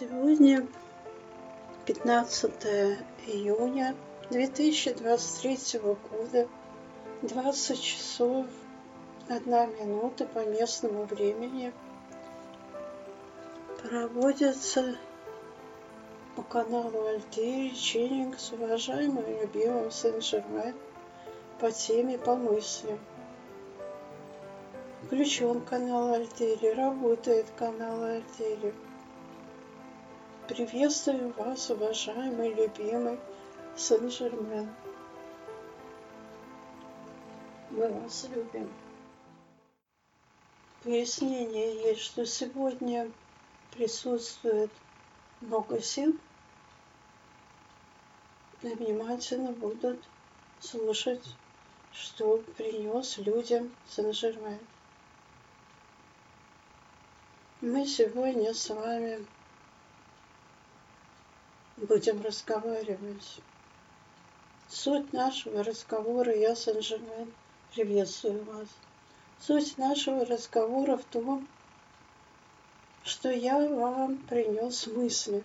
Сегодня 15 июня 2023 года, 20 часов 1 минута по местному времени. Проводится по каналу Альтери ченнинг с уважаемым и любимым Сен-Жермен по теме «По мыслям». Включен канал Альтери, работает канал Альтери. Приветствую вас, уважаемый, любимый Сен-Жермен. Мы вас любим. Пояснение есть, что сегодня присутствует много сил и внимательно будут слушать, что принес людям Сен-Жермен. Мы сегодня с вами будем разговаривать. Суть нашего разговора, я, Сен-Жермен, приветствую вас. Суть нашего разговора в том, что я вам принес мысли.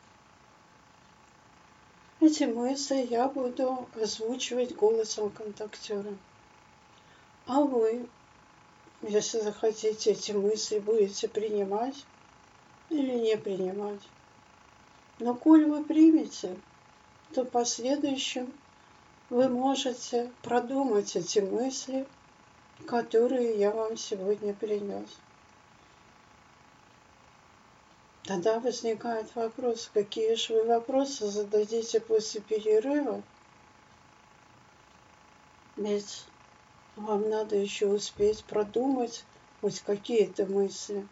Эти мысли я буду озвучивать голосом контактера. А вы, если захотите, эти мысли будете принимать или не принимать. Но коль вы примете, то в последующем вы можете продумать эти мысли, которые я вам сегодня принес. Тогда возникает вопрос, какие же вы вопросы зададите после перерыва, ведь вам надо еще успеть продумать хоть какие-то мысли.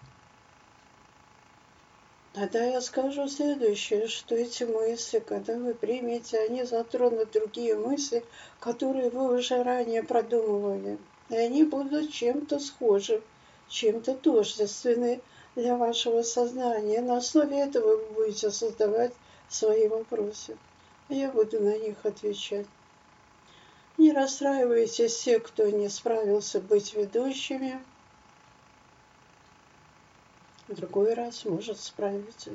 Тогда я скажу следующее, что эти мысли, когда вы примете, они затронут другие мысли, которые вы уже ранее продумывали. И они будут чем-то схожи, чем-то тождественны для вашего сознания. На основе этого вы будете создавать свои вопросы. Я буду на них отвечать. Не расстраивайтесь те, кто не справился быть ведущими. В другой раз, может, справитесь.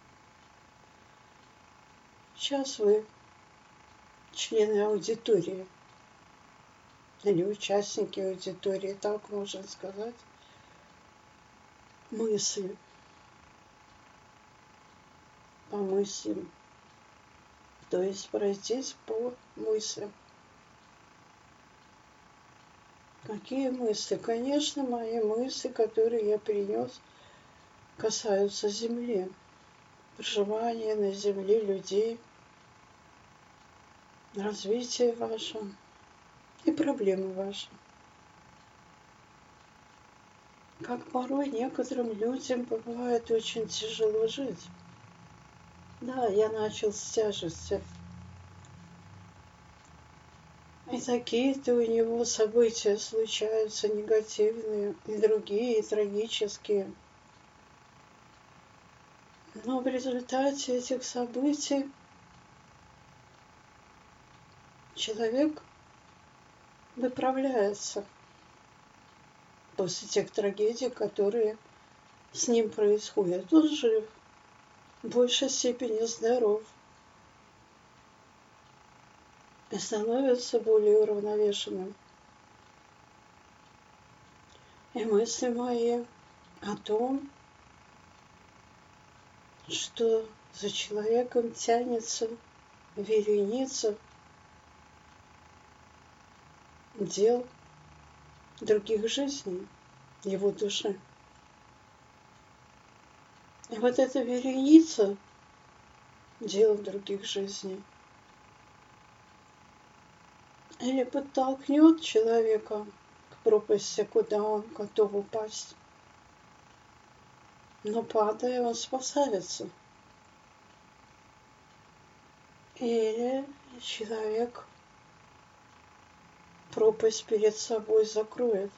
Сейчас вы члены аудитории или участники аудитории, так можно сказать, мысли по мыслям, то есть пройтись по мыслям. Какие мысли? Конечно, мои мысли, которые я принес, касаются Земли, проживания на Земле людей, развития вашего и проблемы ваши. Как порой некоторым людям бывает очень тяжело жить. Да, я начал с тяжести. И такие-то у него события случаются негативные, и другие, и трагические. Но в результате этих событий человек выправляется после тех трагедий, которые с ним происходят. Он жив, в большей степени здоров и становится более уравновешенным. И мысли мои о том, что за человеком тянется вереница дел других жизней, его души. И вот эта вереница дел других жизней или подтолкнет человека к пропасти, куда он готов упасть. Но падая, он спасается. Или человек пропасть перед собой закроет.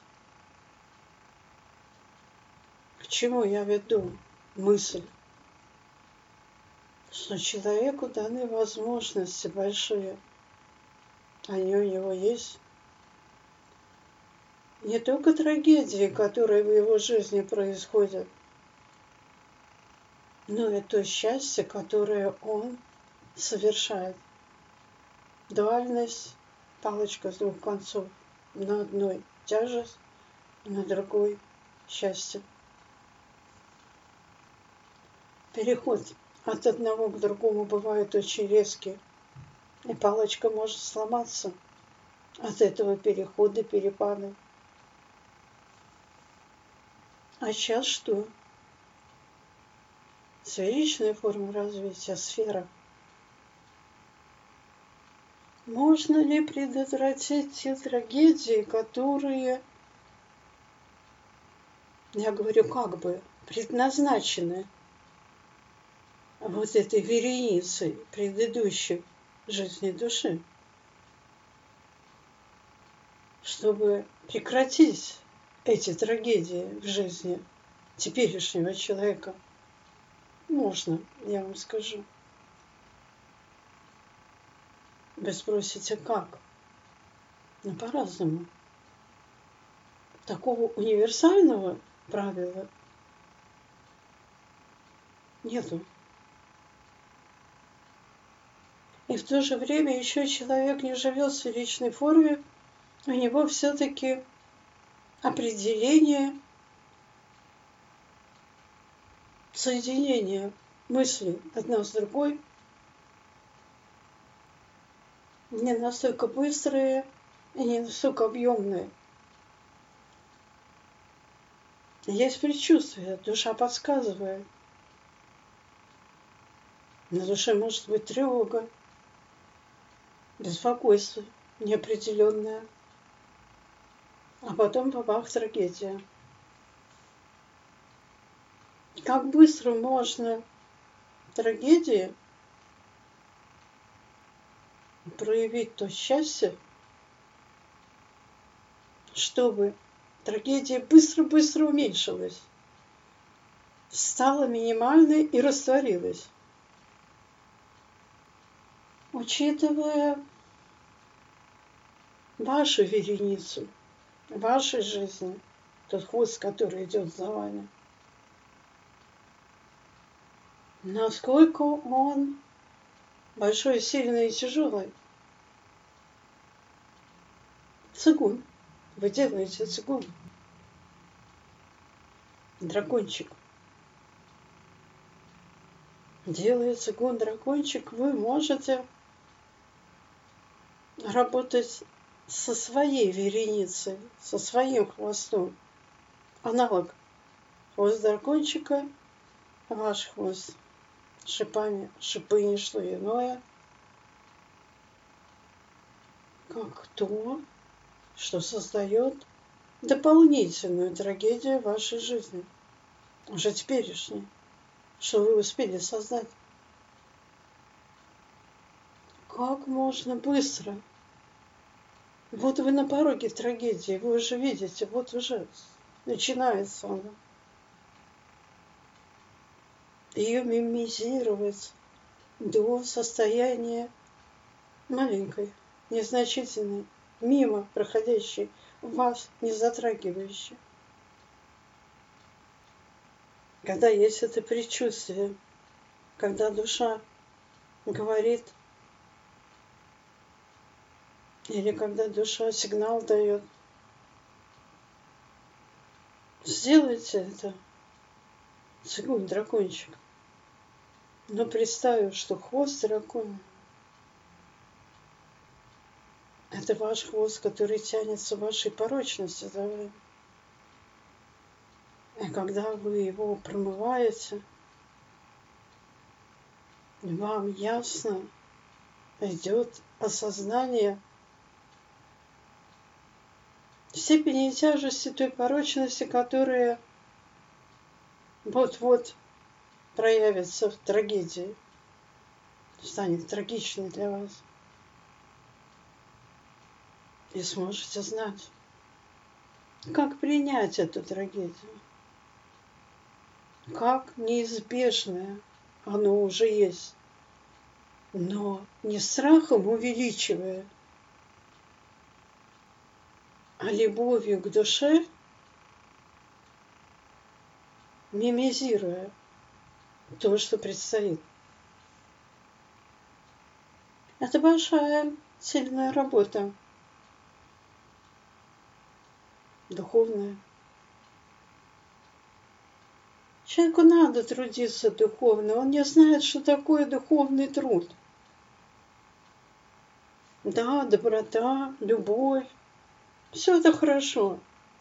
К чему я веду мысль? Что человеку даны возможности большие. Они у него есть. Не только трагедии, которые в его жизни происходят, но и то счастье, которое он совершает. Дуальность, палочка с двух концов. На одной тяжесть, на другой счастье. Переход от одного к другому бывает очень резкий, и палочка может сломаться от этого перехода, перепада. А сейчас что? Сферичная форма развития, сфера. Можно ли предотвратить те трагедии, которые, я говорю, как бы предназначены вот этой вереницей предыдущих жизней души, чтобы прекратить эти трагедии в жизни теперешнего человека? Можно, я вам скажу. Вы спросите, как? Ну, по-разному. Такого универсального правила нету. И в то же время еще человек не живет в сферичной форме, у него все-таки определение соединения мыслей одна с другой не настолько быстрые и не настолько объемные. Есть предчувствие, душа подсказывает. На душе может быть тревога, беспокойство неопределенное, а потом бабах, трагедия. Как быстро можно трагедии проявить то счастье, чтобы трагедия быстро-быстро уменьшилась, стала минимальной и растворилась. Учитывая вашу вереницу, вашей жизни, тот хвост, который идет за вами, насколько он большой, сильный и тяжелый. Цигун. Вы делаете цигун. Дракончик. Делая цигун, дракончик, вы можете работать со своей вереницей, со своим хвостом. Аналог. Хвост дракончика, ваш хвост шипами. Шипы не что иное, как то, что создает дополнительную трагедию в вашей жизни. Уже теперешней. Что вы успели создать. Как можно быстро? Вот вы на пороге трагедии, вы уже видите, вот уже начинается она. Ее мимизировать до состояния маленькой, незначительной, мимо проходящей, вас не затрагивающей. Когда есть это предчувствие, когда душа говорит, или когда душа сигнал дает, сделайте это, цигун, дракончик. Но представив, что хвост дракона — это ваш хвост, который тянется в вашей порочности за вами. И когда вы его промываете, вам ясно идет осознание степени тяжести той порочности, которая вот-вот проявится в трагедии, станет трагичной для вас. И сможете знать, как принять эту трагедию, как неизбежное оно уже есть, но не страхом увеличивая, а любовью к душе, мимизируя то, что предстоит. Это большая, сильная работа, духовная. Человеку надо трудиться духовно, он не знает, что такое духовный труд. Да, доброта, любовь, все это хорошо.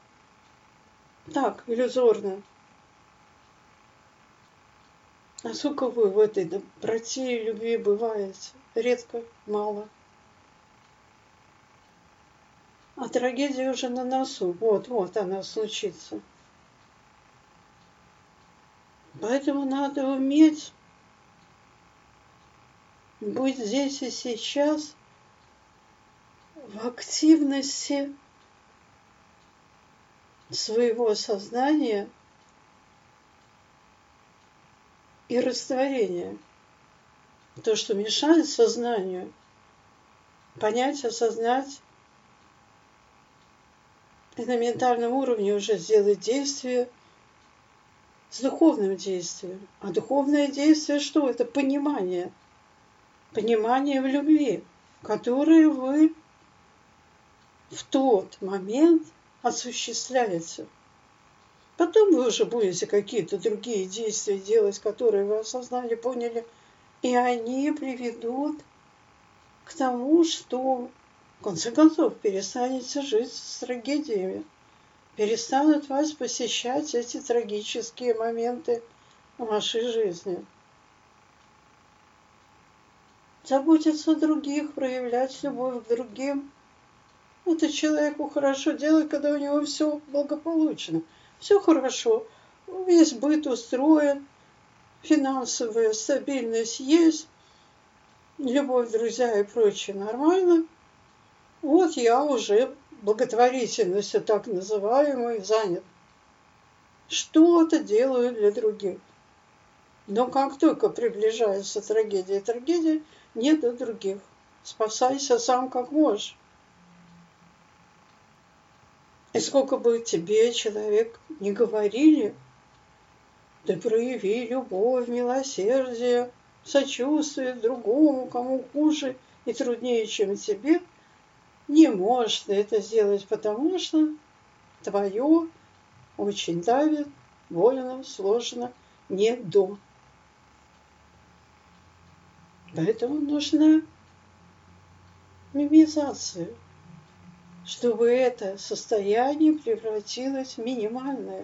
Так, иллюзорно. А сколько вы в этой доброте и любви бываете? Редко, мало. А трагедия уже на носу. Вот она случится. Поэтому надо уметь быть здесь и сейчас в активности своего сознания и растворения. То, что мешает сознанию понять, осознать и на ментальном уровне уже сделать действие с духовным действием. А духовное действие что? Это понимание. Понимание в любви, которое вы в тот момент осуществляете. Потом вы уже будете какие-то другие действия делать, которые вы осознали, поняли, и они приведут к тому, что в конце концов перестанете жить с трагедиями. Перестанут вас посещать эти трагические моменты в вашей жизни. Заботиться о других, проявлять любовь к другим. Это человеку хорошо делать, когда у него все благополучно. Все хорошо. Весь быт устроен, финансовая стабильность есть, любовь, друзья и прочее нормально. Вот я уже благотворительностью так называемой занят. Что-то делаю для других. Но как только приближается трагедия, нет до других. Спасайся сам как можешь. И сколько бы тебе человек не говорили, ты прояви любовь, милосердие, сочувствие другому, кому хуже и труднее, чем тебе, не можешь ты это сделать, потому что твое очень давит, больно, сложно, не до. Поэтому нужна мимизация, чтобы это состояние превратилось в минимальное.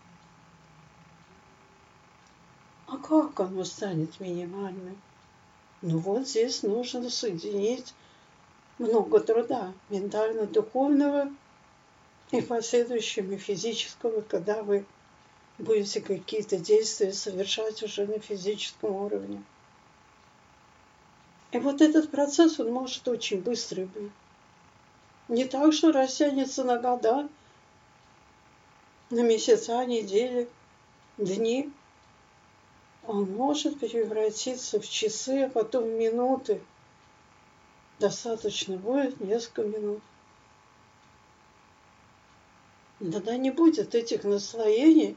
А как оно станет минимальным? Ну вот здесь нужно соединить много труда ментально-духовного и последующего физического, когда вы будете какие-то действия совершать уже на физическом уровне. И вот этот процесс, он может очень быстрый быть. Не так, что растянется на года, на месяца, недели, дни. Он может превратиться в часы, а потом в минуты. Достаточно будет несколько минут. Тогда не будет этих наслоений,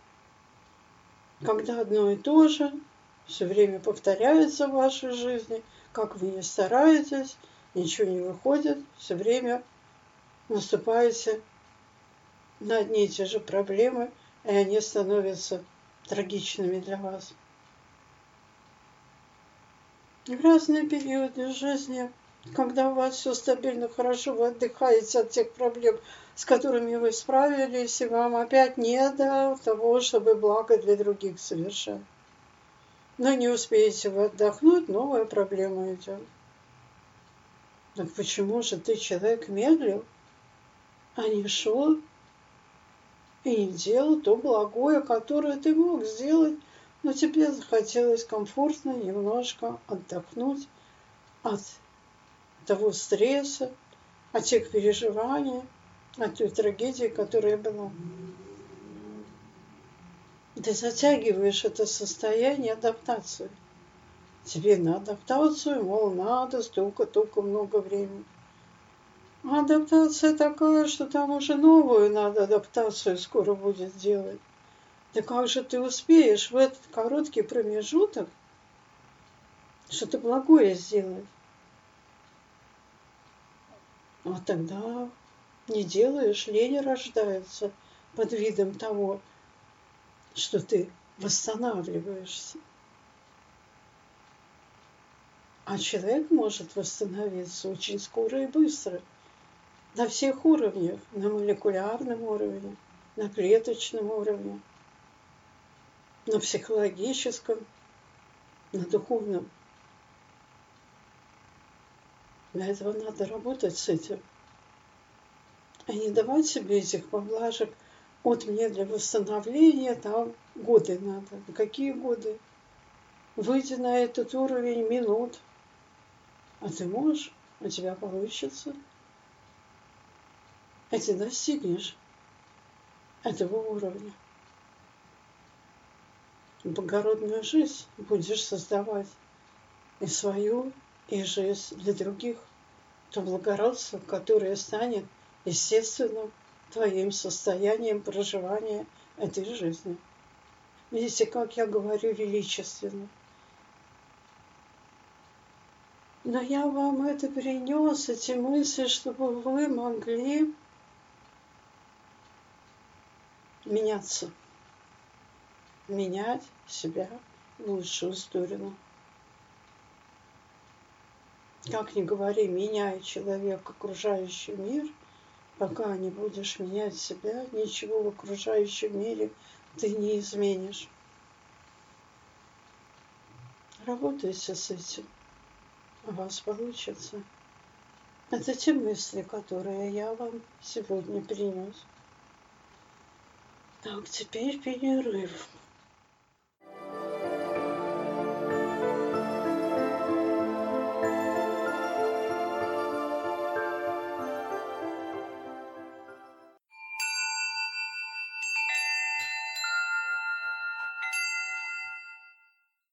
когда одно и то же все время повторяется в вашей жизни, как вы не стараетесь, ничего не выходит, все время наступаете на одни и те же проблемы, и они становятся трагичными для вас. В разные периоды жизни, когда у вас все стабильно, хорошо, вы отдыхаете от тех проблем, с которыми вы справились, и вам опять не до того, чтобы благо для других совершать. Но не успеете вы отдохнуть, новая проблема идет. Так почему же ты, человек, медлил, а не шел и не делал то благое, которое ты мог сделать, но тебе захотелось комфортно немножко отдохнуть от того стресса, от тех переживаний, от той трагедии, которая была. Ты затягиваешь это состояние адаптации. Тебе на адаптацию, мол, надо столько много времени. А адаптация такая, что там уже новую надо адаптацию скоро будет делать. Да как же ты успеешь в этот короткий промежуток что-то благое сделать? А тогда не делаешь, лень рождается под видом того, что ты восстанавливаешься. А человек может восстановиться очень скоро и быстро. На всех уровнях. На молекулярном уровне, на клеточном уровне, на психологическом, на духовном. Для этого надо работать с этим. А не давать себе этих поблажек. Вот мне для восстановления там годы надо. Какие годы? Выйди на этот уровень минут. А ты можешь? У тебя получится. А ты достигнешь этого уровня. Благородную жизнь будешь создавать. И свою, и жизнь для других. То благородство, которое станет естественным твоим состоянием проживания этой жизни. Видите, как я говорю величественно. Но я вам это принес, эти мысли, чтобы вы могли меняться. Менять себя в лучшую сторону. Как ни говори, меняй человек окружающий мир, пока не будешь менять себя, ничего в окружающем мире ты не изменишь. Работайте с этим. У вас получится. Это те мысли, которые я вам сегодня принес. Так, теперь перерыв.